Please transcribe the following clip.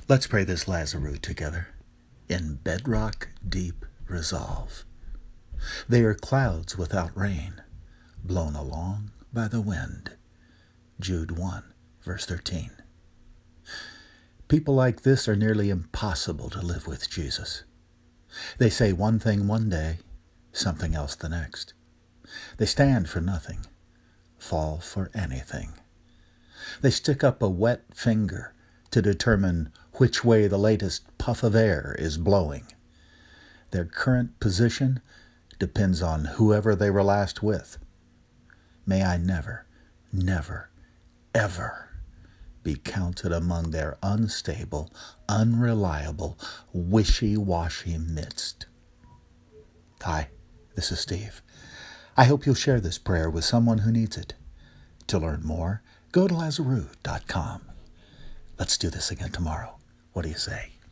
Let's pray this Lazarus together in bedrock deep resolve. They are clouds without rain, blown along by the wind. Jude 1, verse 13. People like this are nearly impossible to live with Jesus. They say one thing one day, something else the next. They stand for nothing, fall for anything. They stick up a wet finger to determine which way the latest puff of air is blowing. Their current position depends on whoever they were last with. May I never, never, ever be counted among their unstable, unreliable, wishy-washy midst. Hi, this is Steve. I hope you'll share this prayer with someone who needs it. To learn more, go to Lazarus.com. Let's do this again tomorrow. What do you say?